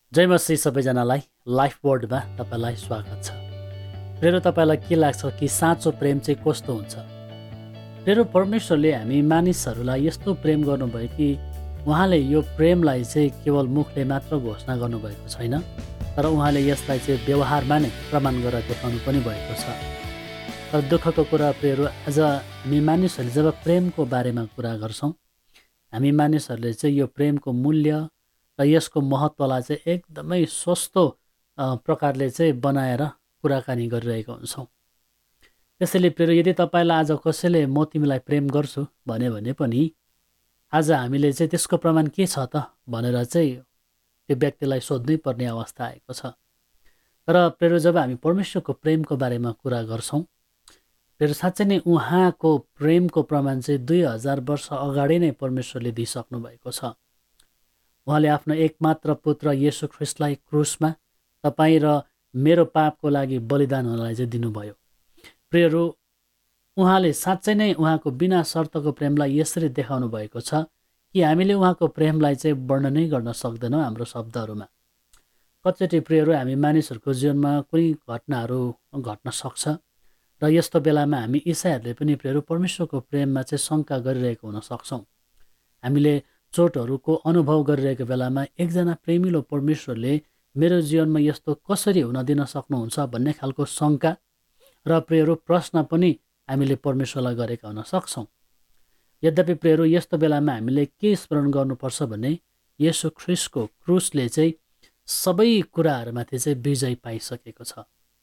जय मसी सबैजनालाई लाइफ बोर्डमा तपाईँलाई स्वागत छ। प्रेरो तपाईँलाई के लाग्छ कि साँचो प्रेम चाहिँ कस्तो हुन्छ? प्रेरो परमेश्वरले हामी मानिसहरूलाई यस्तो प्रेम गर्नुभयो कि उहाँले यो प्रेमलाई चाहिँ केवल मुखले मात्र घोषणा गर्नुभएको छैन, तर उहाँले यसलाई चाहिँ व्यवहारमा नै प्रमाण गरेर देखाउनु पनि भएको छ। तर दुःखको कुरा प्रेरो, आज हामी मानिसहरूले जब प्रेमको बारेमा कुरा गर्छौँ, हामी मानिसहरूले चाहिँ यो प्रेमको मूल्य र यसको महत्त्वलाई चाहिँ एकदमै सस्तो प्रकारले चाहिँ बनाएर कुराकानी गरिरहेका हुन्छौँ। त्यसैले प्रेरो, यदि तपाईँलाई आज कसैले म तिमीलाई प्रेम गर्छु भन्यो भने पनि आज हामीले चाहिँ त्यसको प्रमाण के छ त भनेर चाहिँ त्यो व्यक्तिलाई सोध्नै पर्ने अवस्था आएको छ। तर प्रेरो, जब हामी परमेश्वरको प्रेमको बारेमा कुरा गर्छौँ, प्रेरो साँच्चै नै उहाँको प्रेमको प्रमाण चाहिँ 2000 वर्ष अगाडि नै परमेश्वरले दिइसक्नु भएको छ। उहाँले आफ्नो एकमात्र पुत्र येशू ख्रिस्टलाई क्रुसमा तपाईँ र मेरो पापको लागि बलिदान हुनलाई चाहिँ दिनुभयो। प्रियहरू, उहाँले साँच्चै नै उहाँको बिना शर्तको प्रेमलाई यसरी देखाउनु भएको छ कि हामीले उहाँको प्रेमलाई चाहिँ वर्णनै गर्न सक्दैनौँ हाम्रो शब्दहरूमा। कतिचोटि प्रियहरू, हामी मानिसहरूको जीवनमा कुनै घटनाहरू घट्न सक्छ र यस्तो बेलामा हामी ईसाईहरूले पनि प्रियहरू परमेश्वरको प्रेममा चाहिँ शङ्का गरिरहेको हुन सक्छौँ। हामीले चोटहरूको अनुभव गरिरहेको बेलामा एकजना प्रेमिलो परमेश्वरले मेरो जीवनमा यस्तो कसरी हुन दिन सक्नुहुन्छ भन्ने खालको शङ्का र प्रेयरो प्रश्न पनि हामीले परमेश्वरलाई गरेका हुन सक्छौँ। यद्यपि प्रेयरो, यस्तो बेलामा हामीले के स्मरण गर्नुपर्छ भने येशू ख्रिस्टको क्रुसले चाहिँ सबै कुराहरूमाथि चाहिँ विजय पाइसकेको छ।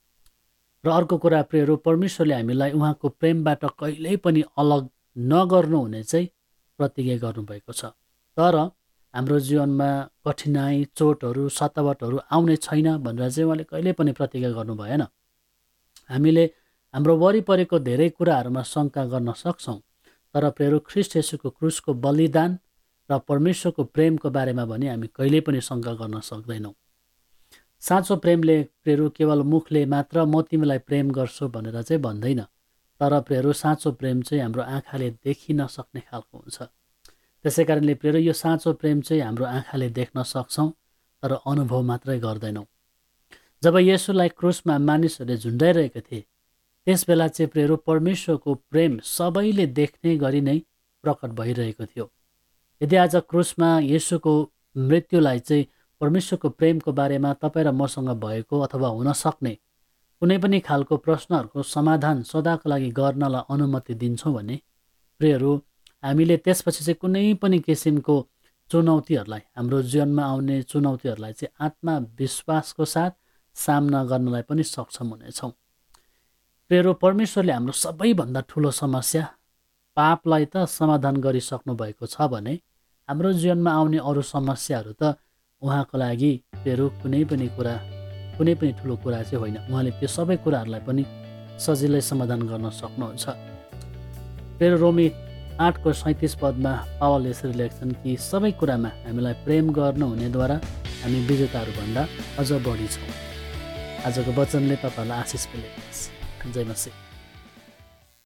र अर्को कुरा प्रेयरो, परमेश्वरले हामीलाई उहाँको प्रेमबाट कहिल्यै पनि अलग नगर्नु हुने चाहिँ प्रतिज्ञा गर्नुभएको छ। तर हाम्रो जीवनमा कठिनाइ, चोटहरू, सतावटहरू आउने छैन भनेर चाहिँ उहाँले कहिल्यै पनि प्रतिज्ञा गर्नु भएन। हामीले हाम्रो वरिपरिको धेरै कुराहरूमा शङ्का गर्न सक्छौँ, तर प्रेरो ख्रिस्ट येशूको क्रुसको बलिदान र परमेश्वरको प्रेमको बारेमा भने हामी कहिल्यै पनि शङ्का गर्न सक्दैनौँ। साँचो प्रेमले प्रेरो केवल मुखले मात्र म तिमीलाई प्रेम गर्छु भनेर चाहिँ भन्दैन, तर प्रेरो साँचो प्रेम चाहिँ हाम्रो आँखाले देखिन सक्ने खालको हुन्छ। त्यसै कारणले प्रेरो, यो साँचो प्रेम चाहिँ हाम्रो आँखाले देख्न सक्छौँ तर अनुभव मात्रै गर्दैनौँ। जब येशूलाई क्रुसमा मानिसहरूले झुन्डाइरहेका थिए, त्यस बेला चाहिँ प्रेरो परमेश्वरको प्रेम सबैले देख्ने गरी नै प्रकट भइरहेको थियो। यदि आज क्रुसमा येशूको मृत्युलाई चाहिँ परमेश्वरको प्रेमको बारेमा तपाईँ र मसँग भएको अथवा हुन सक्ने कुनै पनि खालको प्रश्नहरूको समाधान सदाको लागि गर्नलाई अनुमति दिन्छौँ भने प्रियहरू, हामीले त्यसपछि चाहिँ कुनै पनि किसिमको चुनौतीहरूलाई, हाम्रो जीवनमा आउने चुनौतीहरूलाई चाहिँ आत्मविश्वासको साथ सामना गर्नलाई पनि सक्षम हुनेछौँ। प्रियहरू, परमेश्वरले हाम्रो सबैभन्दा ठुलो समस्या पापलाई त समाधान गरिसक्नु भएको छ भने हाम्रो जीवनमा आउने अरू समस्याहरू त उहाँको लागि प्रियहरू कुनै पनि ठुलो कुरा चाहिँ होइन। उहाँले त्यो सबै कुराहरूलाई पनि सजिलै समाधान गर्न सक्नुहुन्छ। प्रियहरू, रोमी 8:37 पदमा पावल यसरी लेख्छन् कि सबै कुरामा हामीलाई प्रेम गर्नुहुनेद्वारा हामी विजेताहरूभन्दा अझ बढी छौँ। आजको वचनले तपाईँलाई आशिष मिलेको छ। जय मसीह।